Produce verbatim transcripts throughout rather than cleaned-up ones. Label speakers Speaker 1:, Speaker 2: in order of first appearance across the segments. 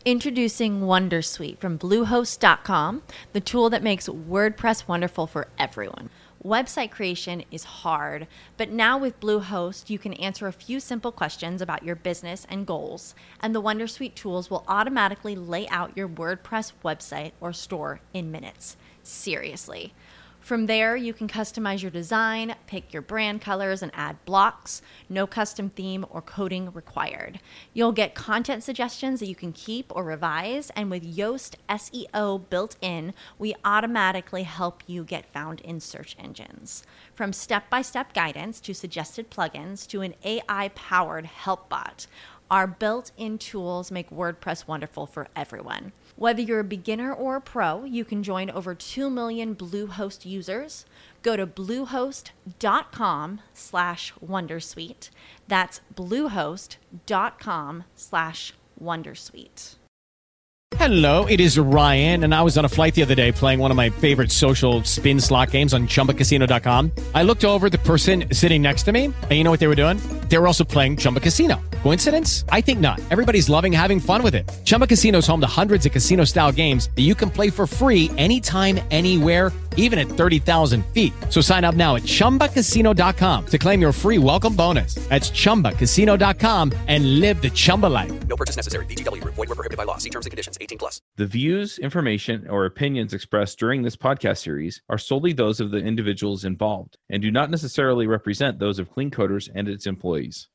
Speaker 1: Introducing Wondersuite from Bluehost dot com, the tool that makes WordPress wonderful for everyone. Website creation is hard, but now with Bluehost, you can answer a few simple questions about your business and goals, and the Wondersuite tools will automatically lay out your WordPress website or store in minutes. Seriously. From there, you can customize your design, pick your brand colors, and add blocks. No custom theme or coding required. You'll get content suggestions that you can keep or revise, and with Yoast S E O built in, we automatically help you get found in search engines. From step-by-step guidance to suggested plugins to an A I-powered help bot, our built-in tools make WordPress wonderful for everyone. Whether you're a beginner or a pro, you can join over two million Bluehost users. Go to bluehost.com slash Wondersuite. That's bluehost.com slash Wondersuite.
Speaker 2: Hello, it is Ryan, and I was on a flight the other day playing one of my favorite social spin slot games on Chumba Casino dot com. I looked over at the person sitting next to me, and you know what they were doing? They were also playing Chumba Casino. Coincidence? I think not. Everybody's loving having fun with it. Chumba Casino is home to hundreds of casino-style games that you can play for free anytime, anywhere, even at thirty thousand feet. So sign up now at Chumba Casino dot com to claim your free welcome bonus. That's Chumba Casino dot com and live the Chumba life.
Speaker 3: No purchase necessary. V G W. Void where prohibited by law. See terms and conditions. eighteen plus.
Speaker 4: The views, information, or opinions expressed during this podcast series are solely those of the individuals involved and do not necessarily represent those of Clean Coders and its employees.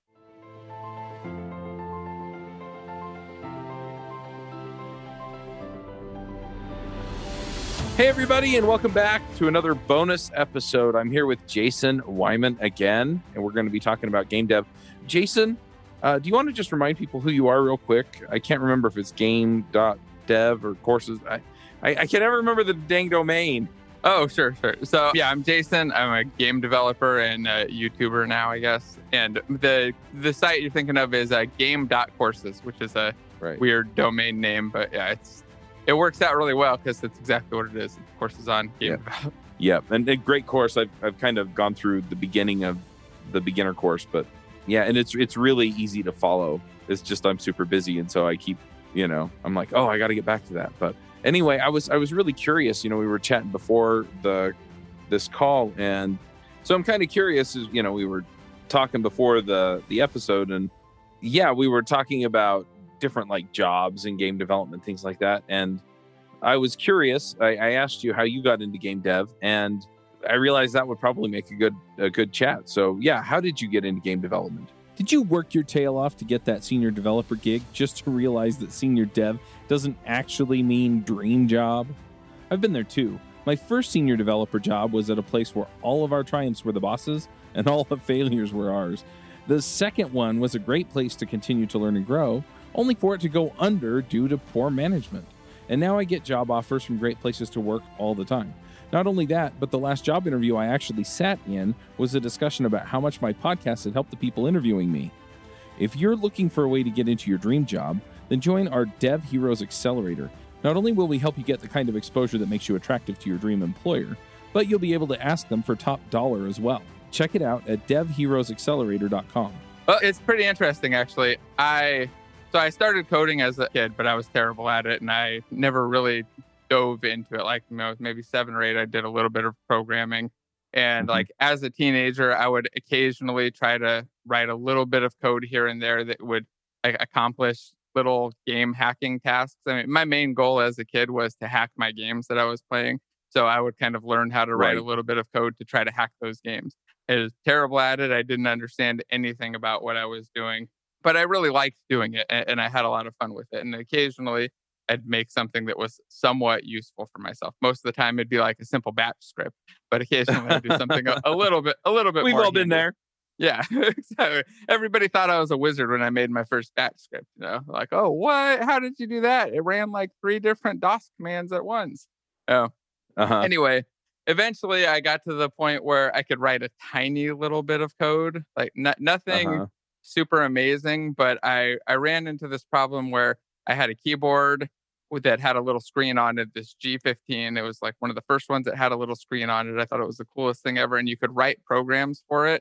Speaker 4: Hey, everybody, and welcome back to another bonus episode. I'm here with Jason Wyman again, and we're going to be talking about game dev. Jason, uh, do you want to just remind people who you are real quick? I can't remember if it's game dot dev or courses. I, I, I can never remember the dang domain.
Speaker 5: Oh, sure, sure. So, yeah, I'm Jason. I'm a game developer and a YouTuber now, I guess. And the the site you're thinking of is uh, game dot courses, which is a right. weird domain name, but yeah, it's it works out really well because it's exactly what it is. The course is on game.
Speaker 4: Yeah, yeah. And a great course. I've I've kind of gone through the beginning of the beginner course, but yeah, and it's it's really easy to follow. It's just I'm super busy, and so I keep, you know, I'm like, oh, I got to get back to that. But anyway, I was I was really curious. You know, we were chatting before the this call, and so I'm kind of curious. Is you know, we were talking before the the episode, and yeah, we were talking about different like jobs and game development, things like that. And I was curious. I, I asked you how you got into game dev, and I realized that would probably make a good a good chat. So yeah, how did you get into game development?
Speaker 6: Did you work your tail off to get that senior developer gig just to realize that senior dev doesn't actually mean dream job? I've been there too. My first senior developer job was at a place where all of our triumphs were the bosses and all the failures were ours. The second one was a great place to continue to learn and grow, only for it to go under due to poor management. And now I get job offers from great places to work all the time. Not only that, but the last job interview I actually sat in was a discussion about how much my podcast had helped the people interviewing me. If you're looking for a way to get into your dream job, then join our Dev Heroes Accelerator. Not only will we help you get the kind of exposure that makes you attractive to your dream employer, but you'll be able to ask them for top dollar as well. Check it out at dev heroes accelerator dot com.
Speaker 5: Well, it's pretty interesting, actually. I so I started coding as a kid, but I was terrible at it, and I never really dove into it. Like, you know, maybe seven or eight, I did a little bit of programming. And mm-hmm. like as a teenager, I would occasionally try to write a little bit of code here and there that would like accomplish little game hacking tasks. I mean, my main goal as a kid was to hack my games that I was playing. So I would kind of learn how to write right. a little bit of code to try to hack those games. I was terrible at it. I didn't understand anything about what I was doing, but I really liked doing it, and I had a lot of fun with it. And occasionally I'd make something that was somewhat useful for myself. Most of the time it'd be like a simple batch script, but occasionally I'd do something a, a little bit, a little bit
Speaker 4: We've
Speaker 5: more.
Speaker 4: We've all been there.
Speaker 5: Yeah, exactly. Everybody thought I was a wizard when I made my first batch script. You know, like, oh, what? How did you do that? It ran like three different DOS commands at once. Oh, uh-huh. Anyway, eventually I got to the point where I could write a tiny little bit of code, like n- nothing uh-huh. super amazing. But I, I ran into this problem where I had a keyboard with that had a little screen on it, this G fifteen. It was like one of the first ones that had a little screen on it. I thought it was the coolest thing ever. And you could write programs for it.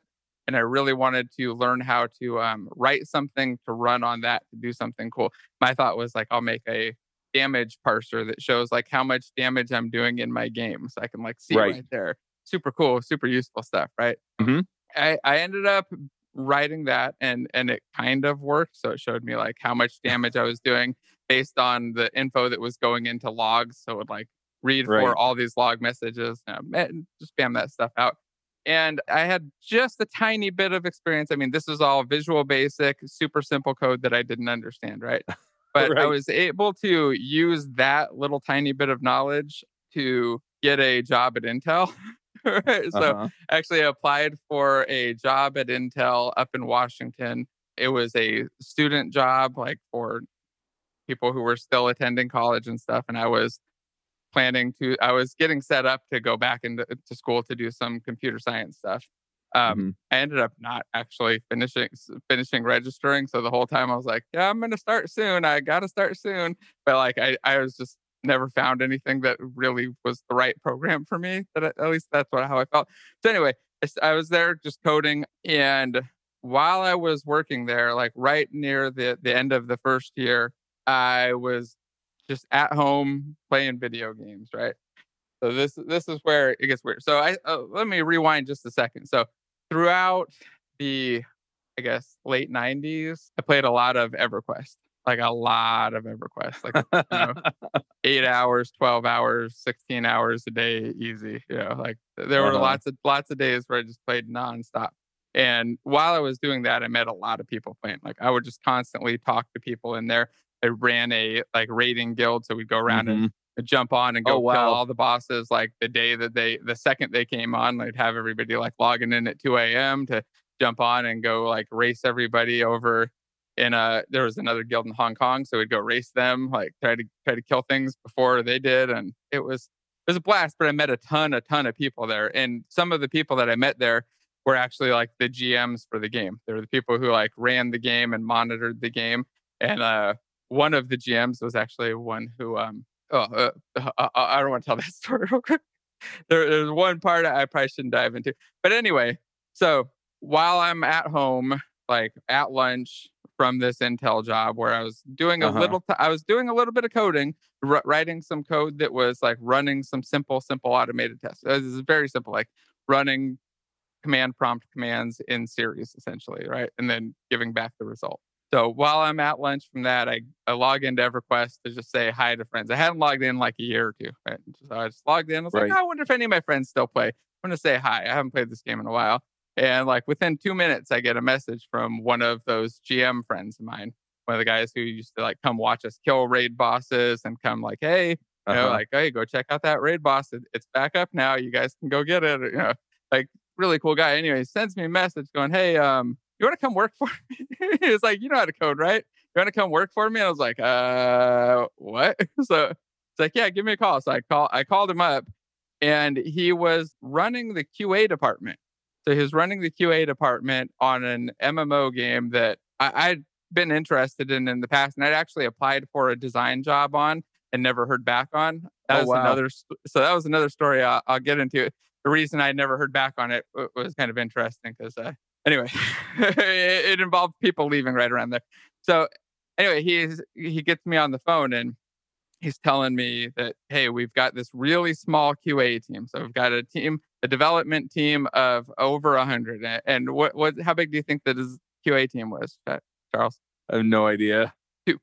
Speaker 5: and I really wanted to learn how to um, write something to run on that to do something cool. My thought was like, I'll make a damage parser that shows like how much damage I'm doing in my game, so I can like see
Speaker 4: Right.
Speaker 5: right there. Super cool, super useful stuff, right?
Speaker 4: Mhm.
Speaker 5: I, I ended up writing that, and and it kind of worked. So it showed me like how much damage I was doing based on the info that was going into logs. So it would like read
Speaker 4: Right.
Speaker 5: for all these log messages, um, and just spam that stuff out. And I had just a tiny bit of experience. I mean, this is all Visual Basic, super simple code that I didn't understand, right? But I
Speaker 4: Right.
Speaker 5: was able to use that little tiny bit of knowledge to get a job at Intel. Right? So
Speaker 6: Uh-huh.
Speaker 5: actually applied for a job at Intel up in Washington. It was a student job, like for people who were still attending college and stuff. And I was planning to, I was getting set up to go back into to school to do some computer science stuff. Um,
Speaker 4: Mhm.
Speaker 5: I ended up not actually finishing finishing registering. So the whole time I was like, yeah, I'm going to start soon. I got to start soon. But like, I, I was just never found anything that really was the right program for me. That I- at least that's what how I felt. So anyway, I, s- I was there just coding, and while I was working there, like right near the the end of the first year, I was just at home playing video games. Right. So this this is where it gets weird. So I uh, let me rewind just a second. So throughout the, I guess, late nineties, I played a lot of EverQuest, like a lot of EverQuest, like you know, eight hours, twelve hours, sixteen hours a day, easy. You know, like there were
Speaker 4: Uh-huh.
Speaker 5: lots of lots of days where I just played nonstop. And while I was doing that, I met a lot of people playing. Like I would just constantly talk to people in there. I ran a like raiding guild, so we'd go around and
Speaker 4: Mhm.
Speaker 5: jump on and go
Speaker 4: Oh,
Speaker 5: kill
Speaker 4: wow.
Speaker 5: all the bosses. Like the day that they, the second they came on, I'd have everybody like logging in at two a.m. to jump on and go like race everybody over. In a, there was another guild in Hong Kong, so we'd go race them, like try to try to kill things before they did, and it was it was a blast. But I met a ton, a ton of people there, and some of the people that I met there were actually like the G Ms for the game. They were the people who like ran the game and monitored the game, and uh, one of the G Ms was actually one who um oh uh, I, I don't want to tell that story real quick. There, there's one part I probably shouldn't dive into, but anyway, so while I'm at home, like at lunch from this Intel job where I was doing a
Speaker 4: Uh-huh.
Speaker 5: little, t- I was doing a little bit of coding, r- writing some code that was like running some simple, simple automated tests. This is very simple, like running command prompt commands in series, essentially, right? And then giving back the result. So while I'm at lunch from that, I, I log into EverQuest to just say hi to friends. I hadn't logged in like a year or two. Right? So I just logged in. I was
Speaker 4: Right.
Speaker 5: like, oh, I wonder if any of my friends still play. I'm going to say hi. I haven't played this game in a while. And like within two minutes, I get a message from one of those G M friends of mine, one of the guys who used to like come watch us kill raid bosses and come like, hey, you know,
Speaker 4: Uh-huh.
Speaker 5: like, hey, go check out that raid boss. It, it's back up now. You guys can go get it. You know, like really cool guy. Anyway, he sends me a message going, hey, um, you want to come work for me? He was like, you know how to code, right? You want to come work for me? And I was like, uh, what? So it's like, yeah, give me a call. So I call, I called him up, and he was running the Q A department. So he was running the Q A department on an M M O game that I, I'd been interested in in the past, and I'd actually applied for a design job on and never heard back on. That
Speaker 4: Oh,
Speaker 5: was
Speaker 4: wow.
Speaker 5: another. st- So that was another story I'll, I'll get into. The reason I never heard back on it w- was kind of interesting because, uh, anyway, it, it involved people leaving right around there. So anyway, he's he gets me on the phone, and he's telling me that, hey, we've got this really small Q A team. So we've got a team, a development team of over a hundred. And what, what, how big do you think that his Q A team was, uh, Charles?
Speaker 4: I have no idea.
Speaker 5: Two.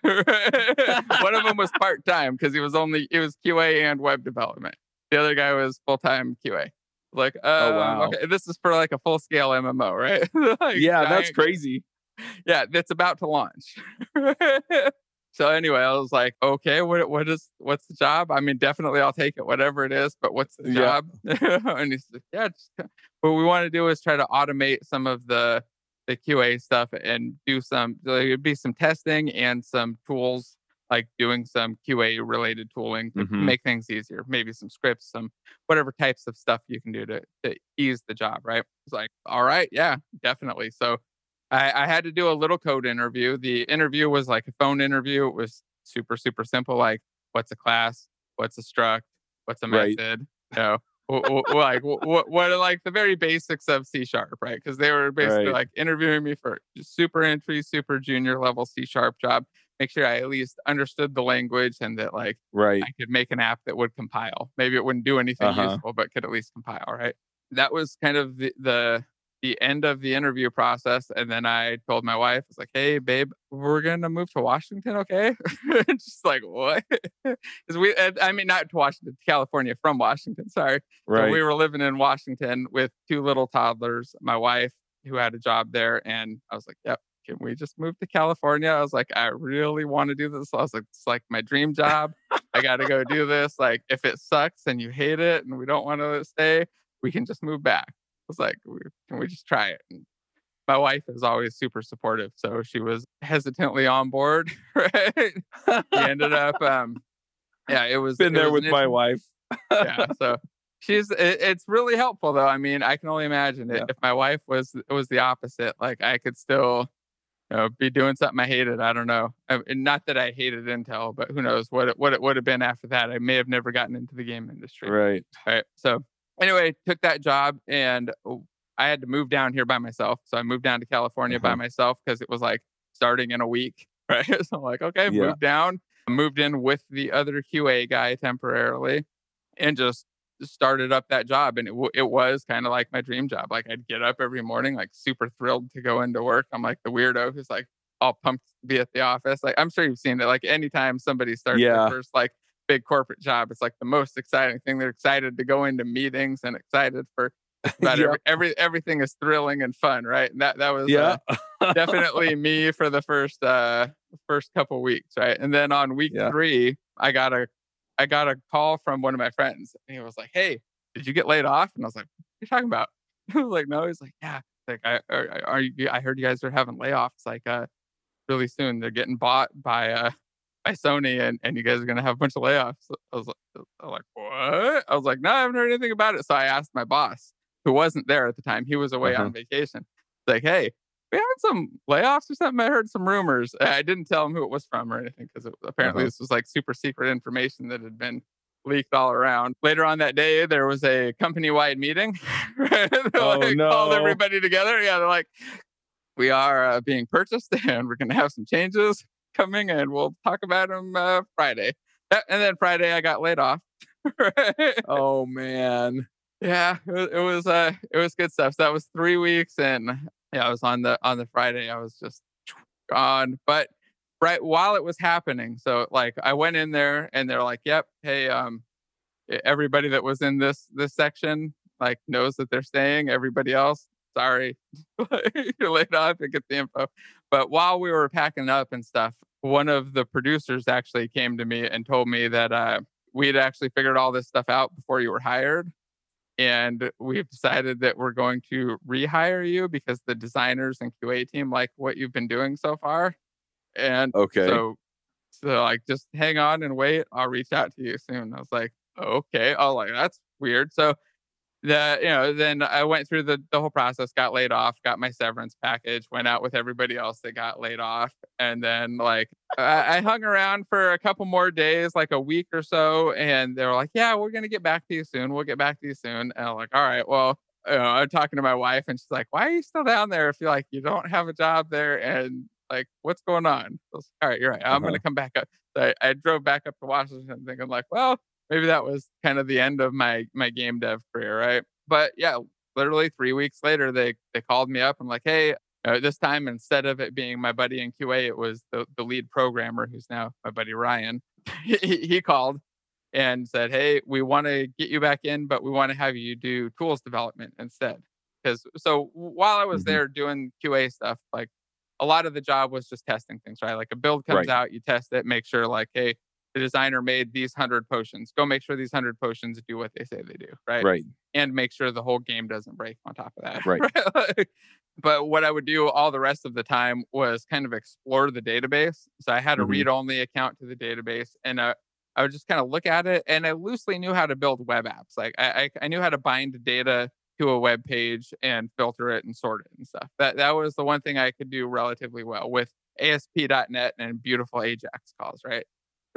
Speaker 5: One of them was part time because he was only, it was Q A and web development. The other guy was full time Q A. Like, um,
Speaker 4: Oh, wow.
Speaker 5: okay, this is for like a full scale M M O, right? Like
Speaker 4: Yeah, that's
Speaker 5: giant-
Speaker 4: crazy.
Speaker 5: Yeah, that's about to launch. So anyway, I was like, okay, what what is what's the job? I mean, definitely I'll take it, whatever it is, but what's the
Speaker 4: Yeah.
Speaker 5: job? And he said, yeah, just, what we want to do is try to automate some of the the Q A stuff and do some like, it'd be some testing and some tools, like doing some Q A related tooling to
Speaker 4: Mhm.
Speaker 5: make things easier. Maybe some scripts, some whatever types of stuff you can do to, to ease the job, right? It's like, all right, yeah, definitely. So I, I had to do a little code interview. The interview was like a phone interview. It was super, super simple. Like, what's a class? What's a struct? What's a
Speaker 4: Right.
Speaker 5: method? You know, w- w- like what what are like the very basics of C sharp, right? Because they were basically
Speaker 4: Right.
Speaker 5: like interviewing me for super entry, super junior level C sharp job. Make sure I at least understood the language and that like
Speaker 4: Right.
Speaker 5: I could make an app that would compile. Maybe it wouldn't do anything
Speaker 4: Uh-huh.
Speaker 5: useful, but could at least compile, right? That was kind of the, the the end of the interview process. And then I told my wife, I was like, hey, babe, we're going to move to Washington, okay? Just like, what? Because we, and, I mean, not to Washington, to California from Washington, sorry.
Speaker 4: Right.
Speaker 5: So we were living in Washington with two little toddlers, my wife, who had a job there. And I was like, yep, can we just move to California? I was like, I really want to do this. I was like, it's like my dream job. I got to go do this. Like, if it sucks and you hate it and we don't want to stay, we can just move back. I was like, can we just try it? And my wife is always super supportive, so she was hesitantly on board. Right? We ended up, um, yeah, it was
Speaker 4: Been
Speaker 5: it
Speaker 4: there
Speaker 5: was
Speaker 4: with
Speaker 5: an
Speaker 4: my
Speaker 5: issue.
Speaker 4: wife.
Speaker 5: Yeah, so she's it, it's really helpful though. I mean, I can only imagine it.
Speaker 4: Yeah.
Speaker 5: If my wife was was the opposite, like I could still, you know, be doing something I hated. I don't know. I, and not that I hated Intel, but who knows what it, what it would have been after that. I may have never gotten into the game industry.
Speaker 4: Right.
Speaker 5: Right. So anyway, took that job and I had to move down here by myself. So I moved down to California by
Speaker 4: Uh-huh.
Speaker 5: myself because it was like starting in a week. Right. So I'm like, okay,
Speaker 4: Yeah.
Speaker 5: moved down, moved in with the other Q A guy temporarily and just started up that job. And it, w- it was kind of like my dream job. Like I'd get up every morning, like super thrilled to go into work. I'm like the weirdo who's like all pumped to be at the office. Like I'm sure you've seen it. Like anytime somebody starts
Speaker 4: Yeah.
Speaker 5: their first like big corporate job, it's like the most exciting thing. They're excited to go into meetings and excited for about
Speaker 4: Yeah.
Speaker 5: every, every everything is thrilling and fun, right? And that that was
Speaker 4: Yeah.
Speaker 5: uh, definitely me for the first uh first couple weeks, right? And then on week
Speaker 4: Yeah.
Speaker 5: three, I got a I got a call from one of my friends, and he was like, "Hey, did you get laid off?" And I was like, "What are you talking about?" I was like, "No." He's like, "Yeah." Like, I are, are you? I heard you guys are having layoffs like uh really soon. They're getting bought by uh by Sony, and and you guys are gonna have a bunch of layoffs. I was like, I was like, what? I was like, no, I haven't heard anything about it. So I asked my boss, who wasn't there at the time. He was away
Speaker 4: Uh-huh.
Speaker 5: on vacation. Like, hey, we having some layoffs or something? I heard some rumors. I didn't tell him who it was from or anything because apparently
Speaker 4: Uh-huh.
Speaker 5: this was like super secret information that had been leaked all around. Later on that day, there was a company-wide meeting. Right? They
Speaker 4: Oh,
Speaker 5: like,
Speaker 4: no.
Speaker 5: called everybody together. Yeah, they're like, we are uh, being purchased and we're going to have some changes coming and we'll talk about them uh, Friday. That, and then Friday, I got laid off. Right?
Speaker 4: Oh man.
Speaker 5: Yeah, it was, it was uh it was good stuff. So that was three weeks, and yeah, I was on the on the Friday. I was just gone. But right while it was happening, so like I went in there, and they're like, "Yep, hey, um, e- everybody that was in this this section like knows that they're staying. Everybody else, sorry, you're laid off and get the info." But while we were packing up and stuff, one of the producers actually came to me and told me that uh, we'd actually figured all this stuff out before you were hired. And we've decided that we're going to rehire you because the designers and Q A team like what you've been doing so far. And
Speaker 4: Okay.
Speaker 5: so, so like, just hang on and wait. I'll reach out to you soon. I was like, okay. I was like, that's weird. So the, you know, then I went through the, the whole process, got laid off, got my severance package, went out with everybody else that got laid off. And then like, I, I hung around for a couple more days, like a week or so. And they were like, yeah, we're going to get back to you soon. We'll get back to you soon. And I'm like, all right, well, you know, I'm talking to my wife and she's like, why are you still down there if you like, you don't have a job there? And like, what's going on? I was like, all right, you're right. I'm
Speaker 4: Uh-huh.
Speaker 5: going to come back up. So I, I drove back up to Washington thinking like, well, maybe that was kind of the end of my my game dev career, right? But yeah, literally three weeks later, they they called me up and like, hey, uh, this time instead of it being my buddy in Q A, it was the, the lead programmer who's now my buddy Ryan. he, he called and said, hey, we want to get you back in, but we want to have you do tools development instead. Because so while I was
Speaker 4: Mhm.
Speaker 5: there doing Q A stuff, like a lot of the job was just testing things, right? Like a build comes
Speaker 4: Right.
Speaker 5: out, you test it, make sure like, hey, the designer made these hundred potions. Go make sure these hundred potions do what they say they do, right?
Speaker 4: Right.
Speaker 5: And make sure the whole game doesn't break on top of that.
Speaker 4: Right.
Speaker 5: Like, but what I would do all the rest of the time was kind of explore the database. So I had a
Speaker 4: Mhm.
Speaker 5: read-only account to the database, and uh, I would just kind of look at it, and I loosely knew how to build web apps. Like I, I, I knew how to bind data to a web page and filter it and sort it and stuff. That that was the one thing I could do relatively well with A S P dot net and beautiful Ajax calls, right?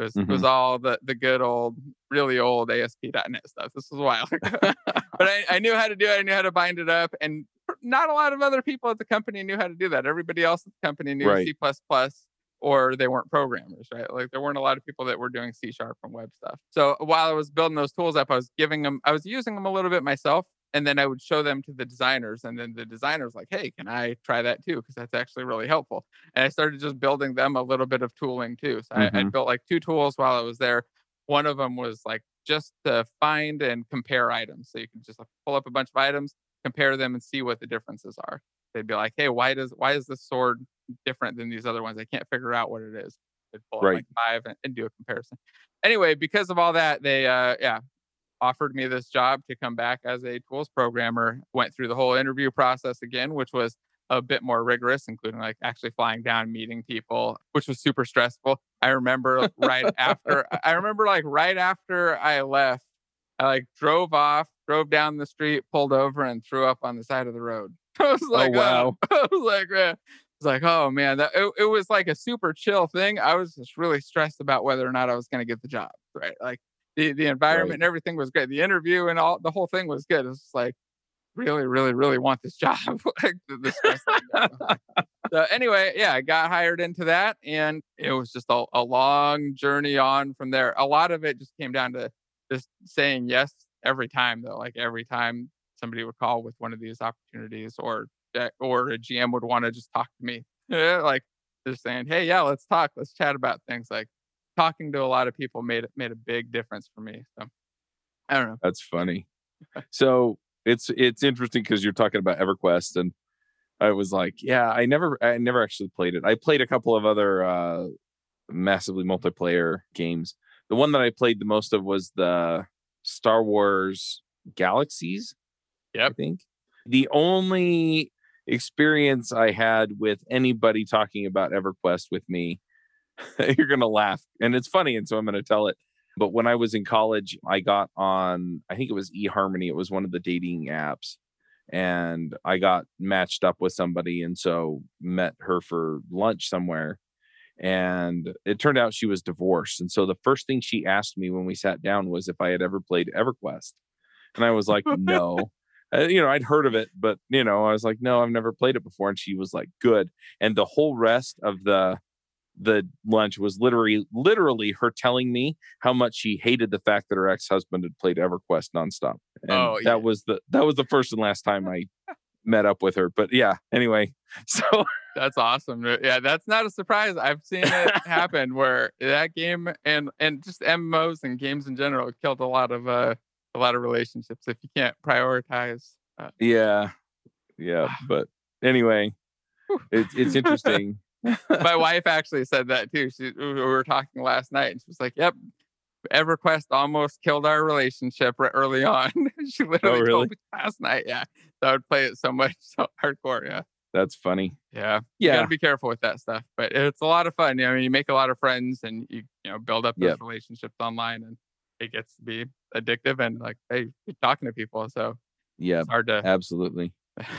Speaker 5: It was,
Speaker 4: Mhm.
Speaker 5: it was all the, the good old, really old A S P dot net stuff. This was a while ago. But I, I knew how to do it. I knew how to bind it up. And not a lot of other people at the company knew how to do that. Everybody else at the company knew
Speaker 4: Right.
Speaker 5: C plus plus, or they weren't programmers, right? Like there weren't a lot of people that were doing C sharp and web stuff. So while I was building those tools up, I was giving them, I was using them a little bit myself. And then I would show them to the designers. And then the designers like, hey, can I try that too? Because that's actually really helpful. And I started just building them a little bit of tooling too. So
Speaker 4: Mhm.
Speaker 5: I, I built like two tools while I was there. One of them was like just to find and compare items. So you can just like pull up a bunch of items, compare them, and see what the differences are. They'd be like, hey, why does why is this sword different than these other ones? I can't figure out what it is. They'd pull up
Speaker 4: Right.
Speaker 5: like five and, and do a comparison. Anyway, because of all that, they uh yeah, offered me this job to come back as a tools programmer. Went through the whole interview process again, which was a bit more rigorous, including like actually flying down, meeting people, which was super stressful. I remember right after, I remember like right after I left, I like drove off, drove down the street, pulled over, and threw up on the side of the road. I was like,
Speaker 4: wow.
Speaker 5: oh. I was like, man. It's like, oh man, that it, it was like a super chill thing. I was just really stressed about whether or not I was going to get the job, right? Like the, the environment
Speaker 4: Right.
Speaker 5: and everything was great. The interview and all the whole thing was good. It was just like, really, really, really want this job. Like the, the stress that I got. So anyway, yeah, I got hired into that, and it was just a, a long journey on from there. A lot of it just came down to just saying yes every time, though. Like every time somebody would call with one of these opportunities, or uh, or a G M would want to just talk to me, like just saying, "Hey, yeah, let's talk, let's chat about things." Like talking to a lot of people made it made a big difference for me. So I don't know.
Speaker 4: That's funny. So it's it's interesting because you're talking about EverQuest, and I was like, yeah, I never I never actually played it. I played a couple of other uh, massively multiplayer games. The one that I played the most of was the Star Wars Galaxies.
Speaker 5: Yep.
Speaker 4: I think the only experience I had with anybody talking about EverQuest with me, you're gonna laugh, and it's funny, and so I'm gonna tell it. But when I was in college, I got on, I think it was eHarmony. It was one of the dating apps. And I got matched up with somebody. And so met her for lunch somewhere. And it turned out she was divorced. And so the first thing she asked me when we sat down was if I had ever played EverQuest. And I was like, no. Uh, you know, I'd heard of it, but, you know, I was like, no, I've never played it before. And she was like, good. And the whole rest of the the lunch was literally literally her telling me how much she hated the fact that her ex-husband had played EverQuest nonstop. And
Speaker 5: Oh, yeah.
Speaker 4: that was the that was the first and last time I met up with her. But yeah, anyway. So
Speaker 5: That's awesome. Yeah, that's not a surprise. I've seen it happen where that game and and just M M Os and games in general killed a lot of uh a lot of relationships if you can't prioritize. Uh,
Speaker 4: yeah. Yeah. But anyway, it's it's interesting.
Speaker 5: my wife actually said that too. She we were talking last night, and she was like, "Yep, EverQuest almost killed our relationship right early on." She literally
Speaker 4: Oh, really?
Speaker 5: told me last night. Yeah, so I would play it so much, so hardcore. Yeah,
Speaker 4: That's funny.
Speaker 5: yeah, You
Speaker 4: Yeah.
Speaker 5: gotta be careful with that stuff, but it's a lot of fun. You know, I mean, you make a lot of friends, and you you know build up those
Speaker 4: Yep.
Speaker 5: relationships online, and it gets to be addictive. And like, hey, you're talking to people, so
Speaker 4: Yeah,
Speaker 5: it's hard to.
Speaker 4: absolutely.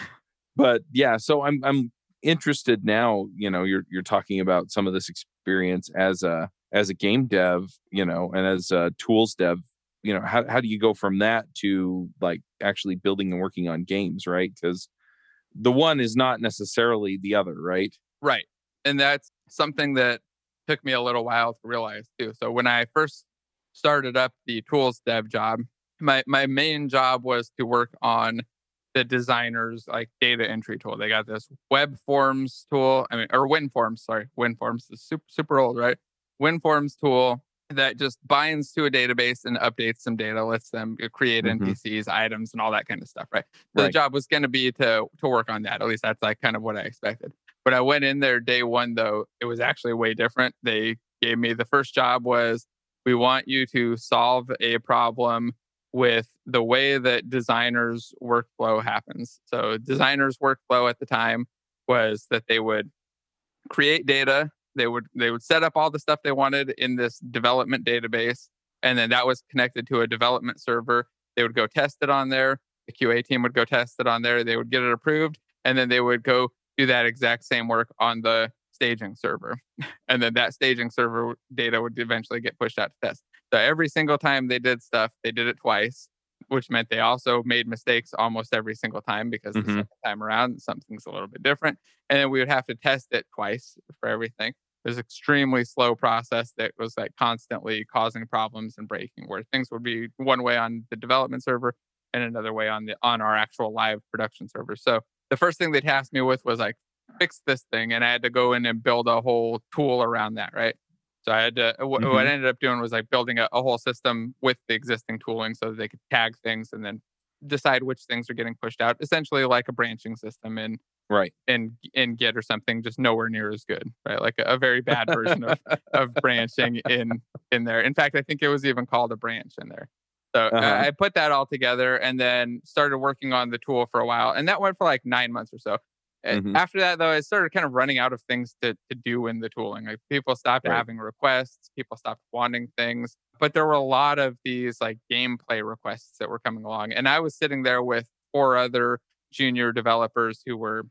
Speaker 4: But yeah, so I'm I'm interested now, you know, you're you're talking about some of this experience as a as a game dev, you know, and as a tools dev, you know, how how do you go from that to like actually building and working on games, right? Because the one is not necessarily the other, right?
Speaker 5: Right. And that's something that took me a little while to realize too. So when I first started up the tools dev job, my my main job was to work on the designer's like data entry tool. They got this web forms tool, I mean, or WinForms, sorry, WinForms is super super old, right? WinForms tool that just binds to a database and updates some data, lets them create
Speaker 4: Mhm.
Speaker 5: N P Cs, items, and all that kind of stuff, right? So
Speaker 4: Right.
Speaker 5: the job was going to be to to work on that. At least that's like kind of what I expected. When I went in there day one, though, it was actually way different. They gave me the first job was, we want you to solve a problem with the way that designers' workflow happens. So designers' workflow at the time was that they would create data. They would they would set up all the stuff they wanted in this development database, and then that was connected to a development server. They would go test it on there. The Q A team would go test it on there. They would get it approved, and then they would go do that exact same work on the staging server. And then that staging server data would eventually get pushed out to test. So every single time they did stuff, they did it twice, which meant they also made mistakes almost every single time because
Speaker 4: Mhm.
Speaker 5: the second time around, something's a little bit different. And then we would have to test it twice for everything. It was an extremely slow process that was like constantly causing problems and breaking, where things would be one way on the development server and another way on the on our actual live production server. So the first thing they tasked me with was like, fix this thing. And I had to go in and build a whole tool around that, right? So I had to, wh-
Speaker 4: Mhm.
Speaker 5: what I ended up doing was like building a, a whole system with the existing tooling so that they could tag things and then decide which things are getting pushed out, essentially like a branching system in
Speaker 4: Right.
Speaker 5: in in Git or something, just nowhere near as good, right? Like a, a very bad version of, of branching in in there. In fact, I think it was even called a branch in there. So
Speaker 4: Uh-huh.
Speaker 5: I, I put that all together and then started working on the tool for a while, and that went for like nine months or so. Uh,
Speaker 4: Mhm.
Speaker 5: After that, though, I started kind of running out of things to to do in the tooling. Like people stopped
Speaker 4: Right.
Speaker 5: having requests, people stopped wanting things, but there were a lot of these like gameplay requests that were coming along, and I was sitting there with four other junior developers who were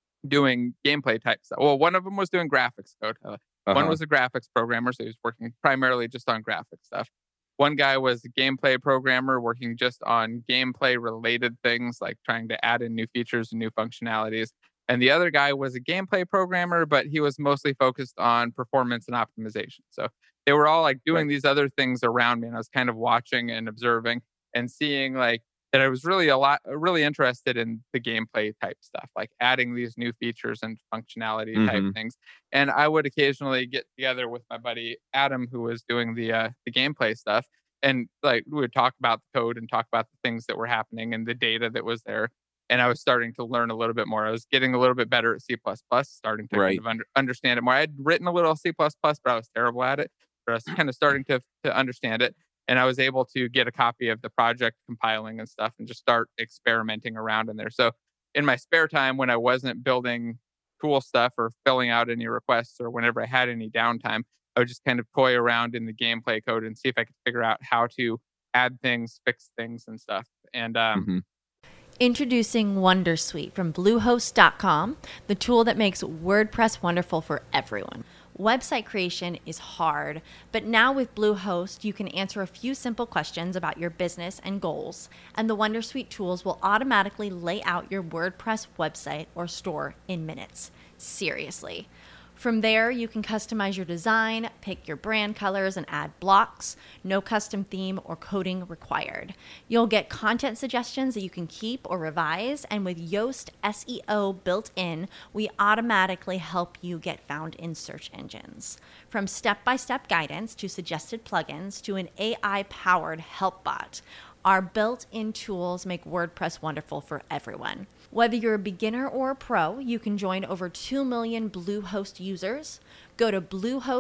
Speaker 5: doing gameplay type stuff. Well, one of them was doing graphics code. Uh, One
Speaker 4: Uh-huh.
Speaker 5: was a graphics programmer, so he was working primarily just on graphic stuff. One guy was a gameplay programmer working just on gameplay related things, like trying to add in new features and new functionalities. And the other guy was a gameplay programmer, but he was mostly focused on performance and optimization. So they were all like doing
Speaker 4: Right.
Speaker 5: these other things around me, and I was kind of watching and observing and seeing like that I was really a lot really interested in the gameplay type stuff, like adding these new features and functionality type
Speaker 4: Mhm.
Speaker 5: things. And I would occasionally get together with my buddy Adam, who was doing the uh, the gameplay stuff, and like we would talk about the code and talk about the things that were happening and the data that was there. And I was starting to learn a little bit more. I was getting a little bit better at C plus plus, starting to
Speaker 4: Right.
Speaker 5: kind of under, understand it more. I had written a little C plus plus, but I was terrible at it. But I was kind of starting to to understand it. And I was able to get a copy of the project compiling and stuff and just start experimenting around in there. So in my spare time, when I wasn't building cool stuff or filling out any requests or whenever I had any downtime, I would just kind of toy around in the gameplay code and see if I could figure out how to add things, fix things and stuff. And um,
Speaker 4: Mhm.
Speaker 1: Introducing Wondersuite from Bluehost dot com, the tool that makes WordPress wonderful for everyone. Website creation is hard, but now with Bluehost, you can answer a few simple questions about your business and goals, and the Wondersuite tools will automatically lay out your WordPress website or store in minutes. Seriously. From there, you can customize your design, pick your brand colors, and add blocks. No custom theme or coding required. You'll get content suggestions that you can keep or revise, and with Yoast S E O built in, we automatically help you get found in search engines. From step-by-step guidance to suggested plugins to an A I-powered help bot, our built-in tools make WordPress wonderful for everyone. Whether you're a beginner or a pro, you can join over two million Bluehost users. Go to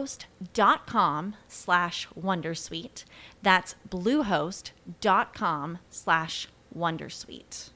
Speaker 1: bluehost.com slash Wondersuite. That's bluehost.com slash Wondersuite.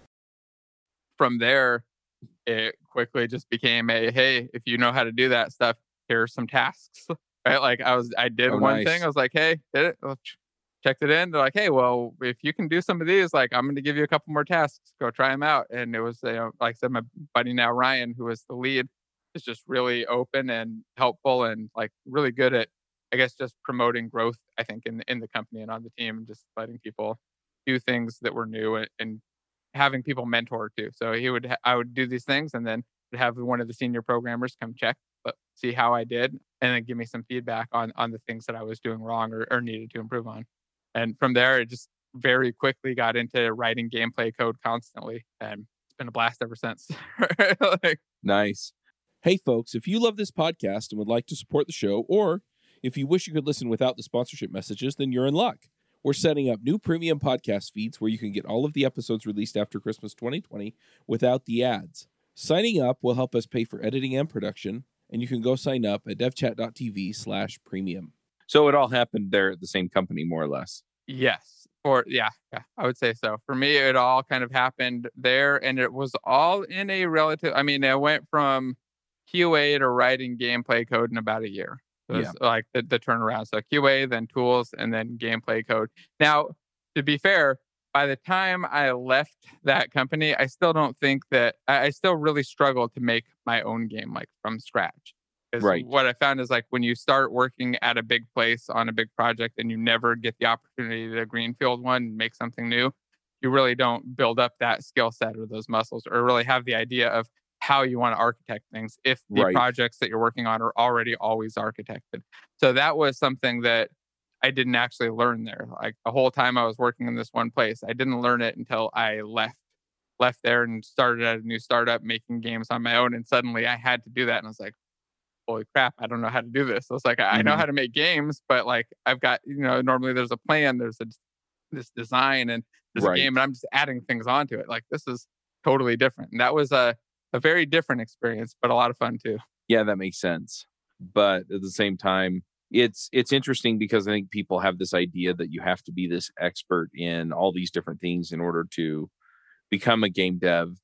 Speaker 5: from there, it quickly just became a, hey, if you know how to do that stuff, here are some tasks. Right? Like I was, I did
Speaker 4: Oh,
Speaker 5: one
Speaker 4: nice.
Speaker 5: thing. I was like, hey, did it? Well, ch- checked it in. They're like, hey, well, if you can do some of these, like I'm going to give you a couple more tasks. Go try them out. And it was, you know, like I said, my buddy now Ryan, who was the lead, is just really open and helpful and like really good at, I guess, just promoting growth. I think in in the company and on the team, and just letting people do things that were new and, and having people mentor too. So he would, ha- I would do these things, and then would have one of the senior programmers come check, but see how I did, and then give me some feedback on on the things that I was doing wrong or, or needed to improve on. And from there, it just very quickly got into writing gameplay code constantly, and it's been a blast ever since. Like,
Speaker 4: Nice.
Speaker 6: Hey, folks, if you love this podcast and would like to support the show, or if you wish you could listen without the sponsorship messages, then you're in luck. We're setting up new premium podcast feeds where you can get all of the episodes released after Christmas twenty twenty without the ads. Signing up will help us pay for editing and production, and you can go sign up at devchat.tv slash premium.
Speaker 4: So it all happened there at the same company, more or less.
Speaker 5: yes, or yeah, yeah, I would say so. For me, it all kind of happened there, and it was all in a relative. I mean, I went from Q A to writing gameplay code in about a year. So it's like the, the turnaround. So Q A, then tools, and then gameplay code. Now, to be fair, by the time I left that company, I still don't think that I, I still really struggled to make my own game like from scratch. Because
Speaker 4: Right.
Speaker 5: what I found is like when you start working at a big place on a big project and you never get the opportunity to greenfield one and make something new, you really don't build up that skill set or those muscles or really have the idea of how you want to architect things if the
Speaker 4: Right.
Speaker 5: projects that you're working on are already always architected. So that was something that I didn't actually learn there. Like the whole time I was working in this one place, I didn't learn it until I left left there and started at a new startup making games on my own. And suddenly I had to do that. And I was like, holy crap, I don't know how to do this. I was like, I know
Speaker 4: Mhm.
Speaker 5: how to make games, but like I've got, you know, normally there's a plan, there's a this design and there's
Speaker 4: Right.
Speaker 5: a game and I'm just adding things onto it. Like this is totally different. And that was a, a very different experience, but a lot of fun too.
Speaker 4: Yeah, that makes sense. But at the same time, it's it's interesting because I think people have this idea that you have to be this expert in all these different things in order to become a game dev,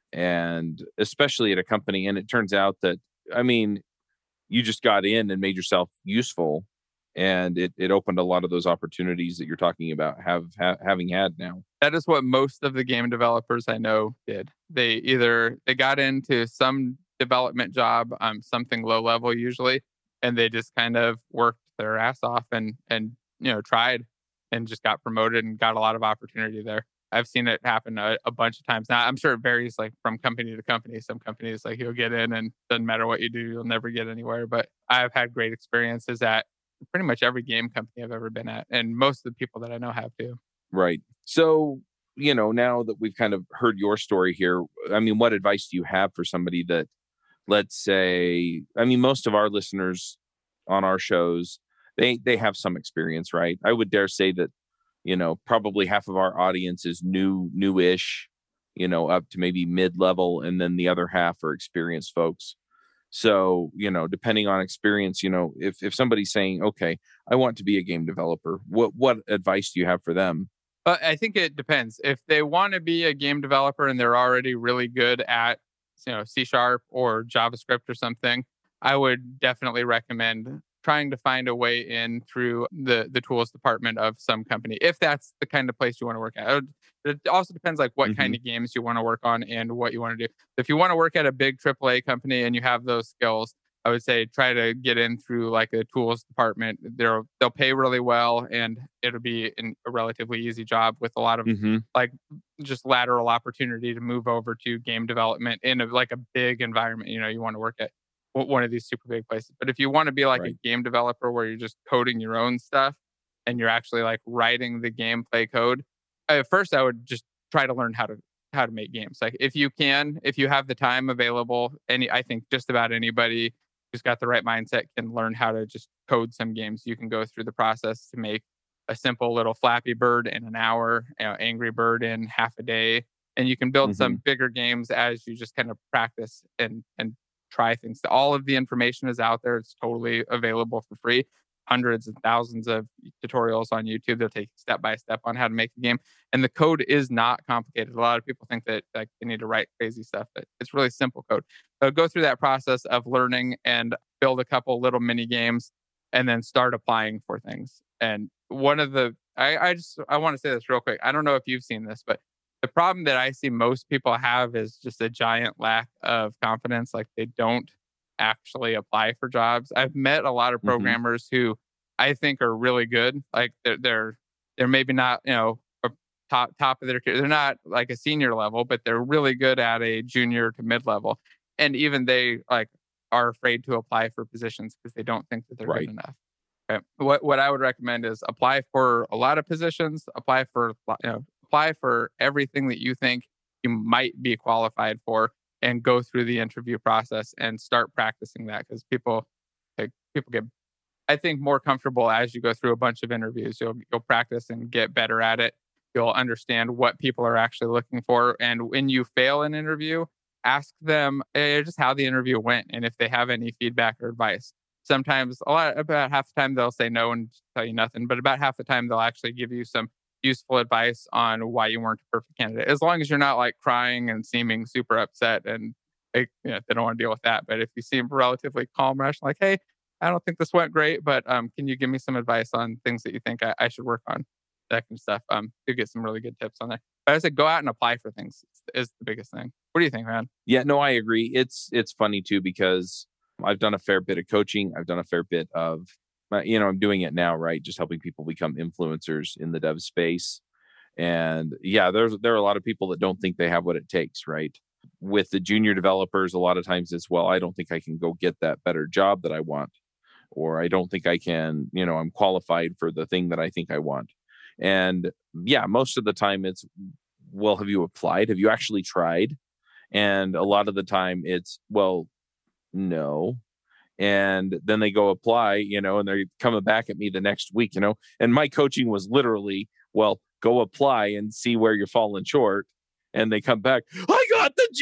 Speaker 4: and especially at a company. And it turns out that, I mean, you just got in and made yourself useful, and it, it opened a lot of those opportunities that you're talking about have ha- having had now.
Speaker 5: That is what most of the game developers I know did. They either they got into some development job, um, something low level usually, and they just kind of worked their ass off and and you know tried and just got promoted and got a lot of opportunity there. I've seen it happen a, a bunch of times. Now I'm sure it varies like from company to company. Some companies like you'll get in and doesn't matter what you do, you'll never get anywhere. But I've had great experiences at pretty much every game company I've ever been at, and most of the people that I know have too.
Speaker 4: Right. So, you know, now that we've kind of heard your story here, I mean, what advice do you have for somebody that, let's say, I mean, most of our listeners on our shows, they they have some experience, right? I would dare say that, you know, probably half of our audience is new, newish, you know, up to maybe mid-level, and then the other half are experienced folks. So, you know, depending on experience, you know, if if somebody's saying, okay, I want to be a game developer, what what advice do you have for them?
Speaker 5: But I think it depends. If they want to be a game developer and they're already really good at, you know, C Sharp or JavaScript or something, I would definitely recommend trying to find a way in through the the tools department of some company, if that's the kind of place you want to work at. It would- it also depends like what kind of games you want to work on and what you want to do. If you want to work at a big triple A company and you have those skills, I would say try to get in through like a tools department. They'll they'll pay really well, and it'll be in a relatively easy job with a lot of
Speaker 4: Mm-hmm.
Speaker 5: like just lateral opportunity to move over to game development in a, like a big environment. You know, you want to work at w- one of these super big places. But if you want to be like
Speaker 4: Right.
Speaker 5: a game developer where you're just coding your own stuff and you're actually like writing the gameplay code, at first I would just try to learn how to how to make games. Like if you can, if you have the time available, any I think just about anybody who's got the right mindset can learn how to just code some games. You can go through the process to make a simple little Flappy Bird in an hour, you know, Angry Bird in half a day, and you can build some bigger games as you just kind of practice and and try things. All of the information is out there. It's totally available for free. Hundreds and thousands of tutorials on YouTube. They'll take you step by step on how to make the game. And the code is not complicated. A lot of people think that like they need to write crazy stuff, but it's really simple code. So go through that process of learning and build a couple little mini games and then start applying for things. And one of the I, I just I want to say this real quick. I don't know if you've seen this, but the problem that I see most people have is just a giant lack of confidence. Like they don't actually apply for jobs. I've met a lot of
Speaker 4: Mhm.
Speaker 5: programmers who I think are really good. Like they're they're they're maybe not, you know, a top top of their career. They're not like a senior level, but they're really good at a junior to mid level. And even they like are afraid to apply for positions because they don't think that they're
Speaker 4: Right.
Speaker 5: good enough. Okay. What what I would recommend is apply for a lot of positions, apply for you know, apply for everything that you think you might be qualified for, and go through the interview process and start practicing that because people like people get I think more comfortable as you go through a bunch of interviews. You'll you'll practice and get better at it. You'll understand what people are actually looking for, and when you fail an interview, ask them eh, just how the interview went and if they have any feedback or advice. Sometimes a lot about half the time they'll say no and tell you nothing, but about half the time they'll actually give you some useful advice on why you weren't a perfect candidate. As long as you're not like crying and seeming super upset and they, you know, they don't want to deal with that. But if you seem relatively calm, rational, like, hey, I don't think this went great, but um, can you give me some advice on things that you think I, I should work on? That kind of stuff. Um, you get some really good tips on there. But I said, go out and apply for things is the biggest thing. What do you think, man?
Speaker 4: Yeah, no, I agree. It's it's funny too because I've done a fair bit of coaching. I've done a fair bit of, uh, you know, I'm doing it now, right? Just helping people become influencers in the dev space. And yeah, there's there are a lot of people that don't think they have what it takes, right? With the junior developers, a lot of times it's, well, I don't think I can go get that better job that I want, or I don't think I can, you know, I'm qualified for the thing that I think I want. And yeah, most of the time it's, well, have you applied? Have you actually tried? And a lot of the time it's, well, no. And then they go apply, you know, and they're coming back at me the next week, you know, and my coaching was literally, well, go apply and see where you're falling short. And they come back, I got the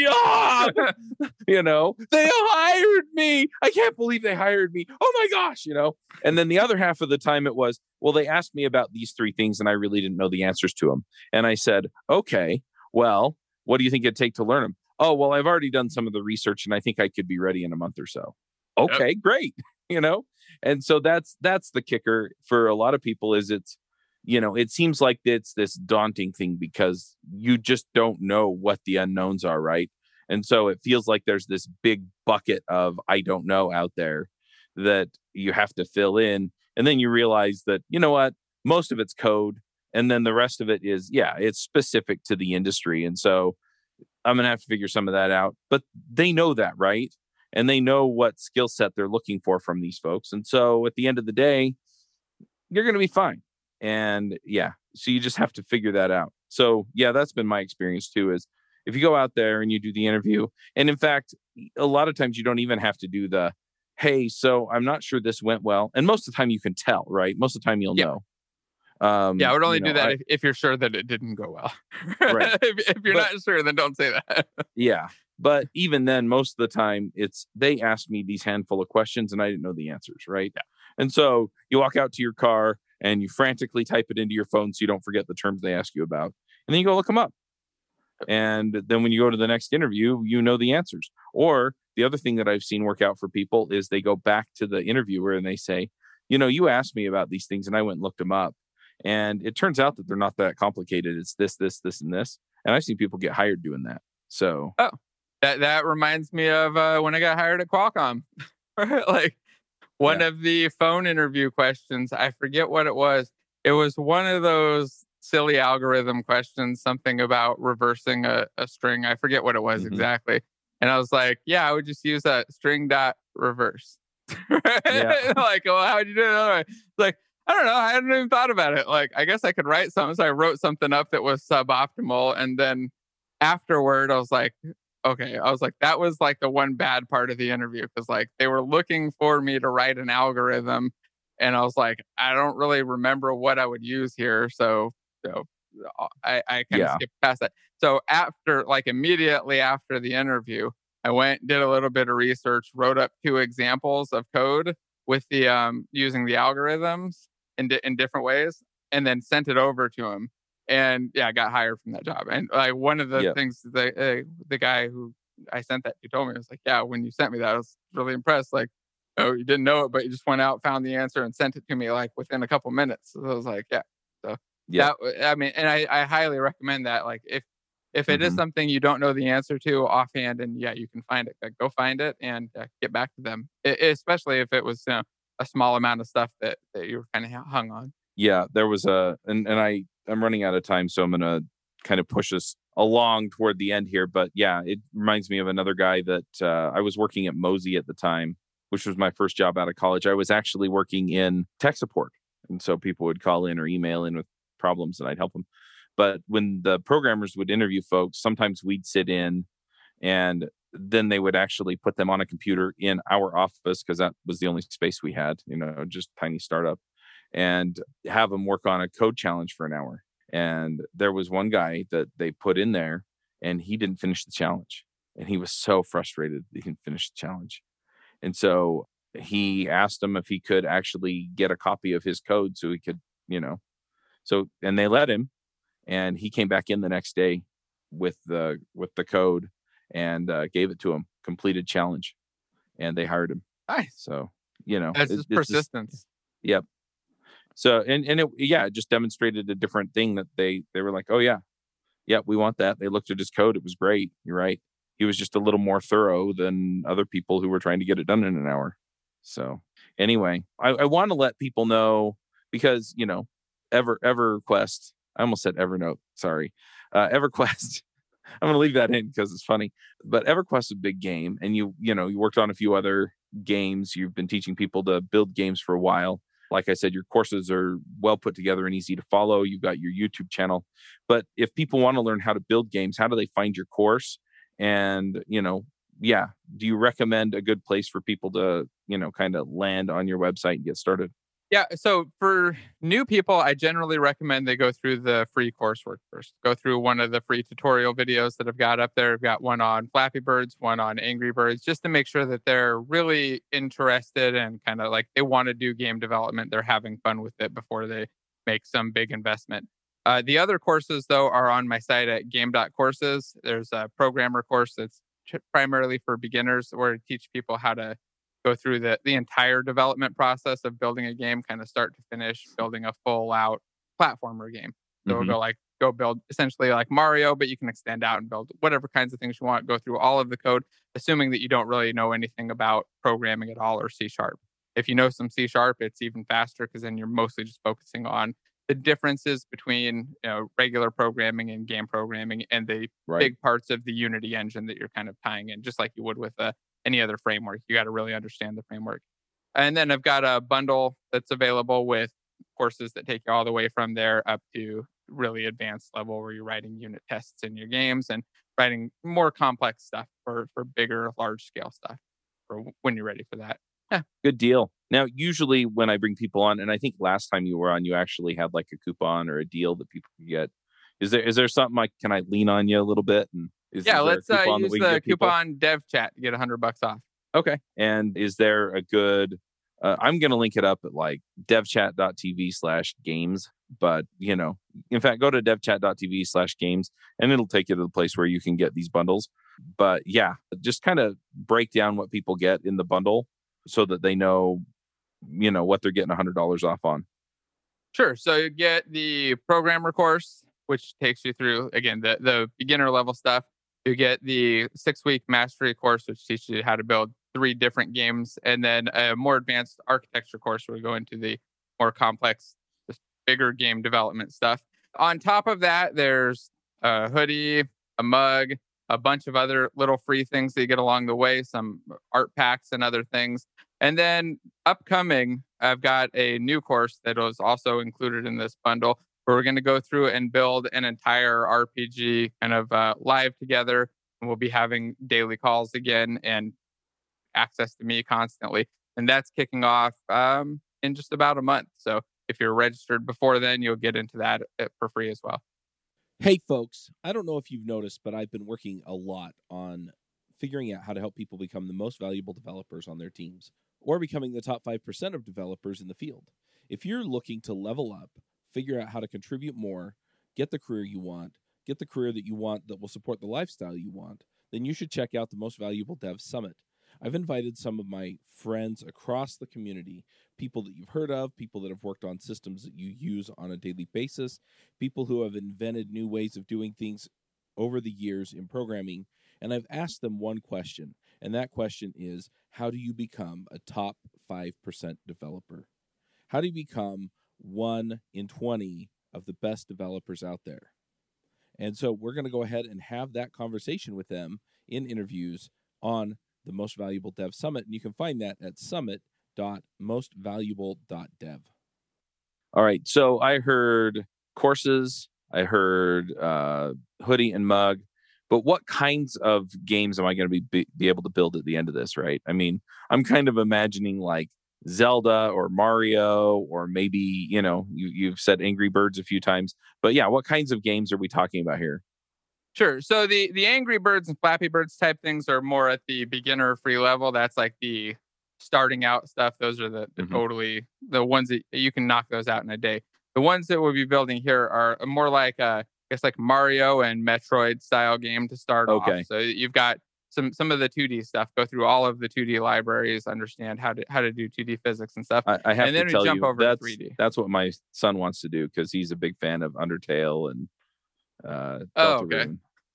Speaker 4: job, you know, they hired me. I can't believe they hired me. Oh my gosh, you know. And then the other half of the time it was, well, they asked me about these three things and I really didn't know the answers to them. And I said, okay, well, what do you think it'd take to learn them? Oh, well, I've already done some of the research and I think I could be ready in a month or so. Okay, yep. Great. You know, and so that's that's the kicker for a lot of people is it's, you know, it seems like it's this daunting thing because you just don't know what the unknowns are, right? And so it feels like there's this big bucket of I don't know out there that you have to fill in. And then you realize that, you know what, most of it's code. And then the rest of it is, yeah, it's specific to the industry. And so I'm going to have to figure some of that out. But they know that, right? And they know what skill set they're looking for from these folks. And so at the end of the day, you're going to be fine. And yeah, so you just have to figure that out. So yeah, that's been my experience too, is if you go out there and you do the interview, and in fact, a lot of times you don't even have to do the, hey, so I'm not sure this went well. And most of the time you can tell, right? Most of the time you'll
Speaker 5: yeah.
Speaker 4: know. Um,
Speaker 5: yeah, I would only
Speaker 4: you know,
Speaker 5: do that
Speaker 4: I,
Speaker 5: if, if you're sure that it didn't go well.
Speaker 4: Right.
Speaker 5: if, if you're
Speaker 4: but,
Speaker 5: not sure, then don't say that.
Speaker 4: Yeah. But even then, most of the time, it's they asked me these handful of questions and I didn't know the answers, right?
Speaker 5: Yeah.
Speaker 4: And so you walk out to your car and you frantically type it into your phone so you don't forget the terms they ask you about. And then you go look them up. And then when you go to the next interview, you know the answers. Or the other thing that I've seen work out for people is they go back to the interviewer and they say, you know, you asked me about these things and I went and looked them up. And it turns out that they're not that complicated. It's this, this, this, and this. And I've seen people get hired doing that. So,
Speaker 5: oh, that that reminds me of uh, when I got hired at Qualcomm. Like one
Speaker 4: yeah.
Speaker 5: of the phone interview questions, I forget what it was. It was one of those silly algorithm questions, something about reversing a, a string. I forget what it was mm-hmm. exactly. And I was like, yeah, I would just use a string dot reverse. Yeah. Like, well, how would you do it another way? Like, I don't know. I hadn't even thought about it. Like, I guess I could write something. So I wrote something up that was suboptimal. And then afterward, I was like, okay. I was like, that was like the one bad part of the interview. Cause like they were looking for me to write an algorithm. And I was like, I don't really remember what I would use here. So, so I, I kind of
Speaker 4: yeah.
Speaker 5: skipped past that. So after, like immediately after the interview, I went, did a little bit of research, wrote up two examples of code with the, um, using the algorithms in, di- in different ways, and then sent it over to him. And yeah, I got hired from that job. And like one of the
Speaker 4: yep.
Speaker 5: things the uh, the guy who I sent that to told me, I was like, yeah, when you sent me that, I was really impressed. Like, oh, you didn't know it, but you just went out, found the answer, and sent it to me like within a couple minutes. So I was like, yeah. So
Speaker 4: yeah,
Speaker 5: that, I mean, and I, I highly recommend that. Like, if if it mm-hmm. is something you don't know the answer to offhand, and yeah, you can find it, like, go find it and uh, get back to them. It, especially if it was, you know, a small amount of stuff that, that you were kind of hung on.
Speaker 4: Yeah, there was a, and, and I, I'm running out of time, so I'm going to kind of push us along toward the end here. But yeah, it reminds me of another guy that uh, I was working at Mozy at the time, which was my first job out of college. I was actually working in tech support. And so people would call in or email in with problems and I'd help them. But when the programmers would interview folks, sometimes we'd sit in and then they would actually put them on a computer in our office because that was the only space we had, you know, just tiny startup, and have them work on a code challenge for an hour. And there was one guy that they put in there and he didn't finish the challenge. And he was so frustrated that he didn't finish the challenge. And so he asked him if he could actually get a copy of his code so he could, you know, so, and they let him, and he came back in the next day with the, with the code and uh, gave it to him, completed challenge, and they hired him.
Speaker 5: Nice.
Speaker 4: So, you know,
Speaker 5: that's
Speaker 4: it,
Speaker 5: just persistence.
Speaker 4: Just, yep. So, and, and it, yeah, it just demonstrated a different thing that they, they were like, oh yeah, yeah, we want that. They looked at his code. It was great. You're right. he was just a little more thorough than other people who were trying to get it done in an hour. So anyway, I, I want to let people know because, you know, Ever EverQuest, I almost said Evernote. Sorry. Uh, EverQuest. I'm going to leave that in because it's funny, but EverQuest is a big game. And you, you know, you worked on a few other games. You've been teaching people to build games for a while. Like I said, your courses are well put together and easy to follow. You've got your YouTube channel. But if people want to learn how to build games, how do they find your course? And, you know, yeah, do you recommend a good place for people to, you know, kind of land on your website and get started?
Speaker 5: Yeah. So for new people, I generally recommend they go through the free coursework first. Go through one of the free tutorial videos that I've got up there. I've got one on Flappy Birds, one on Angry Birds, just to make sure that they're really interested and kind of like they want to do game development. They're having fun with it before they make some big investment. Uh, the other courses, though, are on my site at game dot courses. There's a programmer course that's primarily for beginners where I teach people how to go through the, the entire development process of building a game, kind of start to finish, building a full out platformer game. So
Speaker 4: Mhm.
Speaker 5: we'll go like, go build essentially like Mario, but you can extend out and build whatever kinds of things you want, go through all of the code, assuming that you don't really know anything about programming at all or C sharp. If you know some C sharp, it's even faster because then you're mostly just focusing on the differences between, you know, regular programming and game programming and the
Speaker 4: Right.
Speaker 5: big parts of the Unity engine that you're kind of tying in, just like you would with a any other framework. You got to really understand the framework. And then I've got a bundle that's available with courses that take you all the way from there up to really advanced level where you're writing unit tests in your games and writing more complex stuff for, for bigger, large scale stuff for when you're ready for that. Yeah.
Speaker 4: Good deal. Now, usually when I bring people on, and I think last time you were on, you actually had like a coupon or a deal that people could get. Is there is there something like, can I lean on you a little bit? And is,
Speaker 5: yeah,
Speaker 4: is there a
Speaker 5: let's uh,
Speaker 4: coupon that
Speaker 5: use
Speaker 4: we can
Speaker 5: the
Speaker 4: give people?
Speaker 5: coupon DevChat to get a hundred bucks off.
Speaker 4: Okay. And is there a good, uh, I'm going to link it up at like devchat.tv slash games. But, you know, in fact, go to devchat.tv slash games and it'll take you to the place where you can get these bundles. But yeah, just kind of break down what people get in the bundle so that they know, you know, what they're getting one hundred dollars off on.
Speaker 5: Sure. So you get the programmer course, which takes you through, again, the, the beginner level stuff. You get the six-week mastery course, which teaches you how to build three different games. And then a more advanced architecture course where we go into the more complex, just bigger game development stuff. On top of that, there's a hoodie, a mug, a bunch of other little free things that you get along the way, some art packs and other things. And then upcoming, I've got a new course that was also included in this bundle where we're going to go through and build an entire R P G kind of uh, live together. And we'll be having daily calls again and access to me constantly. And that's kicking off um, in just about a month. So if you're registered before then, you'll get into that for free as well.
Speaker 6: Hey, folks, I don't know if you've noticed, but I've been working a lot on figuring out how to help people become the most valuable developers on their teams or becoming the top five percent of developers in the field. If you're looking to level up, figure out how to contribute more, get the career you want, get the career that you want that will support the lifestyle you want, then you should check out the Most Valuable Dev Summit. I've invited some of my friends across the community, people that you've heard of, people that have worked on systems that you use on a daily basis, people who have invented new ways of doing things over the years in programming, and I've asked them one question, and that question is, how do you become a top five percent developer? How do you become one in twenty of the best developers out there? And so we're going to go ahead and have that conversation with them in interviews on the Most Valuable Dev Summit. And you can find that at summit dot most valuable dot dev.
Speaker 4: All right. So I heard courses, I heard uh, hoodie and mug, but what kinds of games am I going to be, be be able to build at the end of this, right? I mean, I'm kind of imagining like Zelda or Mario, or maybe, you know, you, you've said Angry Birds a few times, but yeah, what kinds of games are we talking about here?
Speaker 5: Sure. So the the Angry Birds and Flappy Birds type things are more at the beginner free level. That's like the starting out stuff. Those are the, the
Speaker 4: Mhm.
Speaker 5: totally the ones that you can knock those out in a day. The ones that we'll be building here are more like uh, I guess like Mario and Metroid style game to start
Speaker 4: Okay.
Speaker 5: off. So you've got some some of the two D stuff. Go through all of the two D libraries, understand how to how to do two D physics and stuff.
Speaker 4: I, I have
Speaker 5: And then
Speaker 4: to
Speaker 5: we
Speaker 4: tell
Speaker 5: jump
Speaker 4: you,
Speaker 5: over to
Speaker 4: that's,
Speaker 5: three D.
Speaker 4: that's what my son wants to do because he's a big fan of Undertale and uh,
Speaker 5: Oh, okay.
Speaker 4: Deltarune.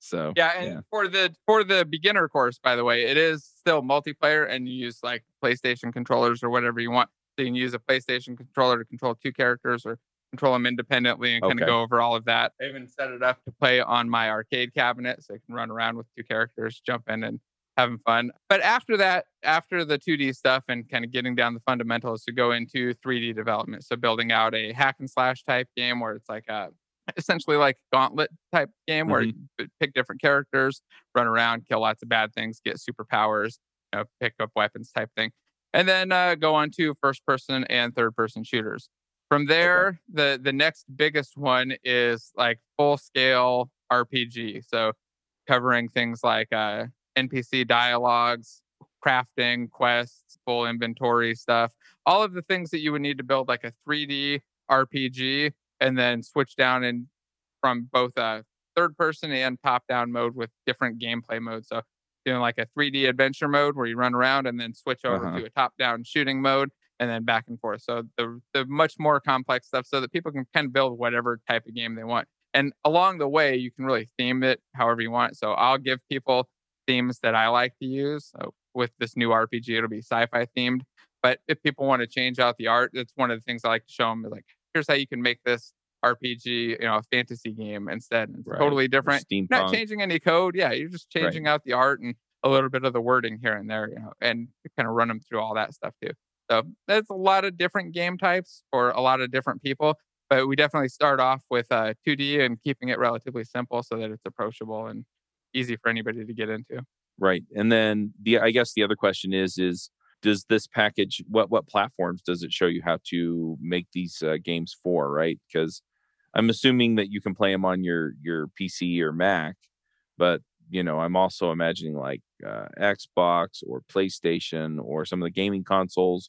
Speaker 4: So
Speaker 5: Yeah, and for the for the beginner course, by the way, it is still multiplayer, and you use like PlayStation controllers or whatever you want. So you can use a PlayStation controller to control two characters or control them independently and kind
Speaker 4: Okay.
Speaker 5: of go over all of that. I even set it up to play on my arcade cabinet so I can run around with two characters, jump in and having fun. But after that, after the two D stuff and kind of getting down the fundamentals, to go into three D development. So building out a hack and slash type game where it's like a essentially like Gauntlet type game where
Speaker 4: Mhm.
Speaker 5: you pick different characters, run around, kill lots of bad things, get superpowers, you know, pick up weapons type thing. And then uh, go on to first person and third person shooters. From there, the the next biggest one is like full scale R P G. So covering things like uh, N P C dialogues, crafting, quests, full inventory stuff, all of the things that you would need to build like a three D R P G, and then switch down in from both a third person and top down mode with different gameplay modes. So doing like a three D adventure mode where you run around and then switch over
Speaker 4: Uh-huh.
Speaker 5: to a top down shooting mode and then back and forth. So the the much more complex stuff so that people can kind of build whatever type of game they want. And along the way, you can really theme it however you want. So I'll give people themes that I like to use. So with this new R P G, it'll be sci-fi themed. But if people want to change out the art, it's one of the things I like to show them. Is like, here's how you can make this R P G, you know, a fantasy game instead. It's
Speaker 4: Right.
Speaker 5: totally
Speaker 4: Or
Speaker 5: different.
Speaker 4: steampunk.
Speaker 5: Not changing any code. Yeah, you're just changing out the art and a little bit of the wording here and there, you know, and kind of run them through all that stuff too. So there's a lot of different game types for a lot of different people. But we definitely start off with uh, two D and keeping it relatively simple so that it's approachable and easy for anybody to get into.
Speaker 4: Right. And then the I guess the other question is is does this package what what platforms does it show you how to make these uh, games for, right? Because I'm assuming that you can play them on your your P C or Mac, but you know, I'm also imagining like uh, Xbox or PlayStation or some of the gaming consoles,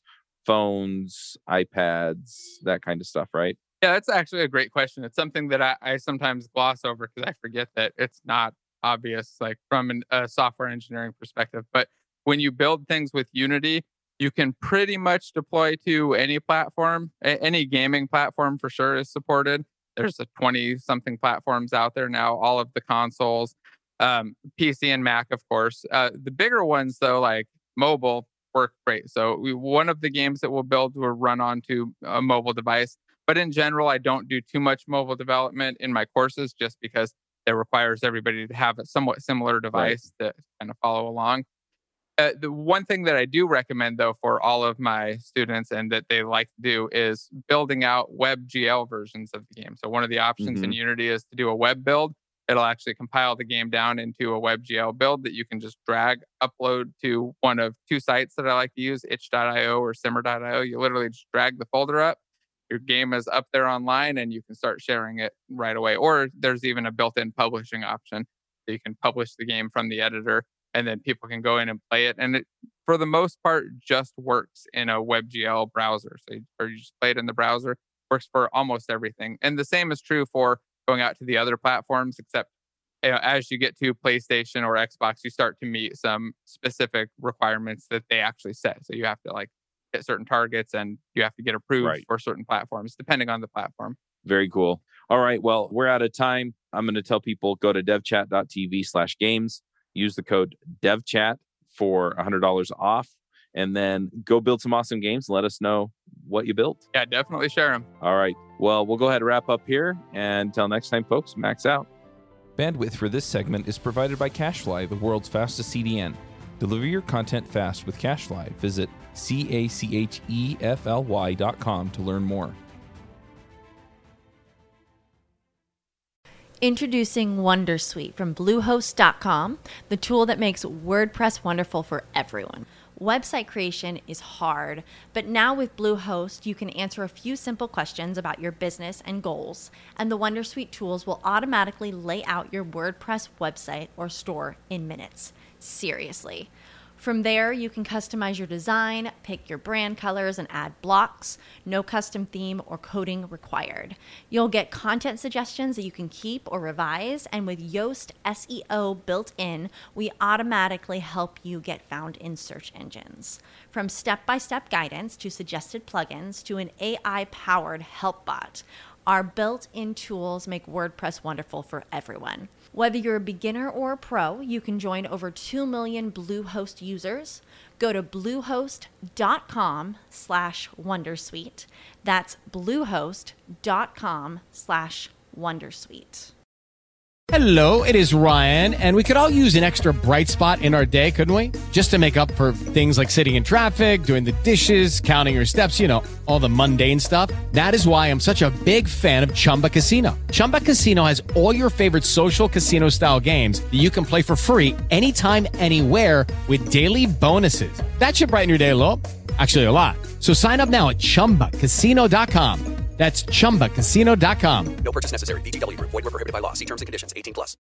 Speaker 4: phones, iPads, that kind of stuff, right?
Speaker 5: Yeah, that's actually a great question. It's something that I, I sometimes gloss over because I forget that it's not obvious, like from an, a software engineering perspective. But when you build things with Unity, you can pretty much deploy to any platform. A- any gaming platform for sure is supported. There's a twenty something platforms out there now, all of the consoles, um, P C and Mac, of course. Uh, the bigger ones, though, like mobile, work great. So we, one of the games that we'll build will run onto a mobile device. But in general, I don't do too much mobile development in my courses just because it requires everybody to have a somewhat similar device to kind of follow along. Uh, the one thing that I do recommend, though, for all of my students and that they like to do is building out WebGL versions of the game. So one of the options in
Speaker 4: Mhm.
Speaker 5: Unity is to do a web build. It'll actually compile the game down into a WebGL build that you can just drag, upload to one of two sites that I like to use, itch dot io or simmer dot io. You literally just drag the folder up. Your game is up there online and you can start sharing it right away. Or there's even a built-in publishing option. So you can publish the game from the editor and then people can go in and play it. And it, for the most part, just works in a WebGL browser. So you, or you just play it in the browser, works for almost everything. And the same is true for going out to the other platforms, except you know, as you get to PlayStation or Xbox, you start to meet some specific requirements that they actually set. So you have to like hit certain targets and you have to get approved
Speaker 4: Right.
Speaker 5: for certain platforms, depending on the platform.
Speaker 4: Very cool. All right. Well, we're out of time. I'm going to tell people go to devchat dot t v slash games. Use the code devchat for one hundred dollars off. And then go build some awesome games and let us know what you built.
Speaker 5: Yeah, definitely share them.
Speaker 4: All right. Well, we'll go ahead and wrap up here. And until next time, folks, max out.
Speaker 6: Bandwidth for this segment is provided by CacheFly, the world's fastest C D N. Deliver your content fast with CacheFly. Visit C A C H E F L Y dot com to learn more.
Speaker 1: Introducing Wondersuite from Bluehost dot com, the tool that makes WordPress wonderful for everyone. Website creation is hard, but now with Bluehost, you can answer a few simple questions about your business and goals, and the Wondersuite tools will automatically lay out your WordPress website or store in minutes. Seriously. From there, you can customize your design, pick your brand colors, and add blocks. No custom theme or coding required. You'll get content suggestions that you can keep or revise, and with Yoast S E O built in, we automatically help you get found in search engines. From step-by-step guidance to suggested plugins to an A I-powered help bot, Our built-in tools make WordPress wonderful for everyone. Whether you're a beginner or a pro, you can join over two million Bluehost users. Go to bluehost.com slash wondersuite. That's bluehost.com slash wondersuite.
Speaker 2: Hello, it is Ryan, and we could all use an extra bright spot in our day, couldn't we? Just to make up for things like sitting in traffic, doing the dishes, counting your steps, you know, all the mundane stuff. That is why I'm such a big fan of Chumba Casino. Chumba Casino has all your favorite social casino-style games that you can play for free anytime, anywhere with daily bonuses. That should brighten your day a little. Actually, a lot. So sign up now at chumba casino dot com. That's chumba casino dot com.
Speaker 3: No purchase necessary. V G W Group. Void where prohibited by law. See terms and conditions. eighteen plus.